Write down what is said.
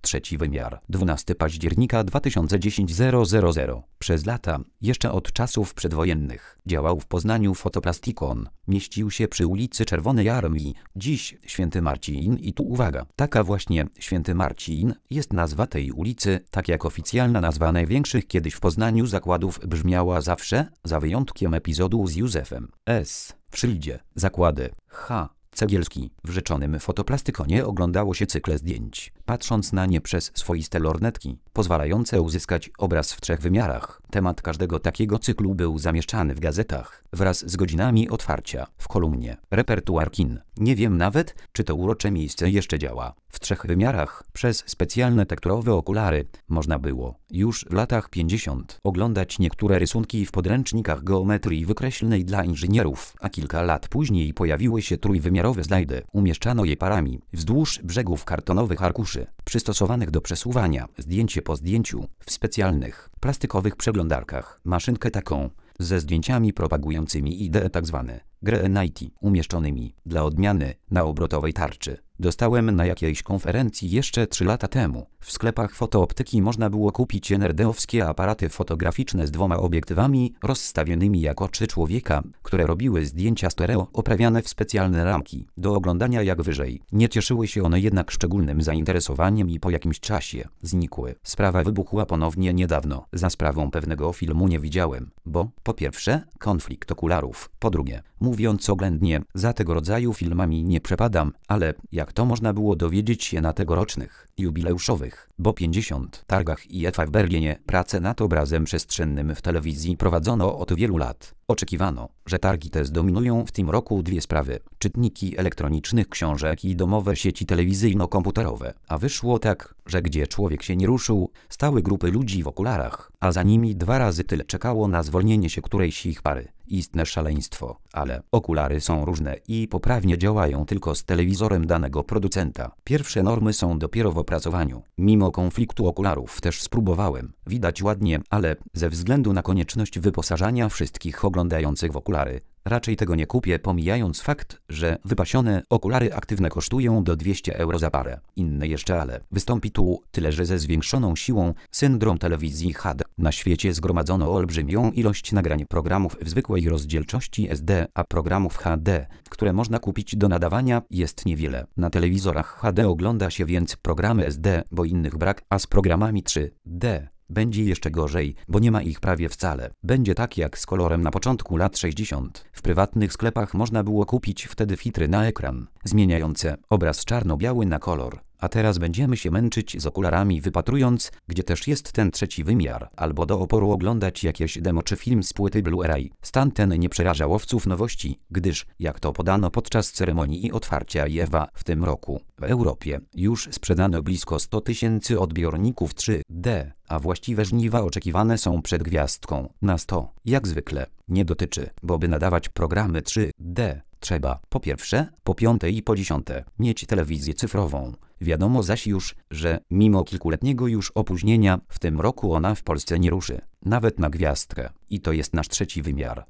Trzeci wymiar. 12 października 2010 000. Przez lata, jeszcze od czasów przedwojennych, działał w Poznaniu Fotoplastikon. Mieścił się przy ulicy Czerwonej Armii, dziś Święty Marcin i tu uwaga, taka właśnie Święty Marcin jest nazwa tej ulicy, tak jak oficjalna nazwa największych kiedyś w Poznaniu zakładów brzmiała zawsze, za wyjątkiem epizodu z Józefem S. w szyldzie. Zakłady H. Cegielski. W rzeczonym Fotoplastykonie oglądało się cykle zdjęć, patrząc na nie przez swoiste lornetki, pozwalające uzyskać obraz w 3 wymiarach. Temat każdego takiego cyklu był zamieszczany w gazetach, wraz z godzinami otwarcia, w kolumnie Repertuar kin. Nie wiem nawet, czy to urocze miejsce jeszcze działa. W 3 wymiarach, przez specjalne tekturowe okulary, można było, już w latach 50, oglądać niektóre rysunki w podręcznikach geometrii wykreślnej dla inżynierów, a kilka lat później pojawiły się trójwymiarowe slajdy. Umieszczano je parami wzdłuż brzegów kartonowych arkuszy, przystosowanych do przesuwania, zdjęcie po zdjęciu, w specjalnych, plastikowych przeglądarkach. Maszynkę taką, ze zdjęciami propagującymi ideę tzw. Greenlighty, umieszczonymi, dla odmiany, na obrotowej tarczy. Dostałem na jakiejś konferencji jeszcze 3 lata temu. W sklepach fotooptyki można było kupić NRD-owskie aparaty fotograficzne z 2 obiektywami rozstawionymi jak oczy człowieka, które robiły zdjęcia stereo oprawiane w specjalne ramki, do oglądania jak wyżej. Nie cieszyły się one jednak szczególnym zainteresowaniem i po jakimś czasie znikły. Sprawa wybuchła ponownie niedawno. Za sprawą pewnego filmu nie widziałem, bo po pierwsze konflikt okularów, po drugie, mówiąc oględnie, za tego rodzaju filmami nie przepadam, ale jak to można było dowiedzieć się na tegorocznych, jubileuszowych, bo 50 targach IFA w Berlinie prace nad obrazem przestrzennym w telewizji prowadzono od wielu lat. Oczekiwano, że targi te zdominują w tym roku 2 sprawy: czytniki elektronicznych książek i domowe sieci telewizyjno-komputerowe. A wyszło tak, że gdzie człowiek się nie ruszył, stały grupy ludzi w okularach, a za nimi 2 razy tyle czekało na zwolnienie się którejś ich pary. Istne szaleństwo, ale okulary są różne i poprawnie działają tylko z telewizorem danego producenta. Pierwsze normy są dopiero w opracowaniu. Mimo konfliktu okularów też spróbowałem. Widać ładnie, ale ze względu na konieczność wyposażania wszystkich oglądających w okulary, raczej tego nie kupię, pomijając fakt, że wypasione okulary aktywne kosztują do 200 euro za parę. Inne jeszcze ale. Wystąpi tu, tyle że ze zwiększoną siłą, syndrom telewizji HD. Na świecie zgromadzono olbrzymią ilość nagrań programów w zwykłej rozdzielczości SD, a programów HD, które można kupić do nadawania, jest niewiele. Na telewizorach HD ogląda się więc programy SD, bo innych brak, a z programami 3D będzie jeszcze gorzej, bo nie ma ich prawie wcale. Będzie tak jak z kolorem na początku lat 60. W prywatnych sklepach można było kupić wtedy filtry na ekran, zmieniające obraz czarno-biały na kolor. A teraz będziemy się męczyć z okularami, wypatrując, gdzie też jest ten trzeci wymiar, albo do oporu oglądać jakieś demo czy film z płyty Blu-ray. Stan ten nie przeraża łowców nowości, gdyż, jak to podano podczas ceremonii otwarcia IFA w tym roku, w Europie już sprzedano blisko 100 000 odbiorników 3D, a właściwe żniwa oczekiwane są przed gwiazdką na 100. Jak zwykle, nie dotyczy, bo by nadawać programy 3D, trzeba, po pierwsze, po 5 i po 10 mieć telewizję cyfrową. Wiadomo zaś już, że mimo kilkuletniego już opóźnienia, w tym roku ona w Polsce nie ruszy. Nawet na gwiazdkę. I to jest nasz trzeci wymiar.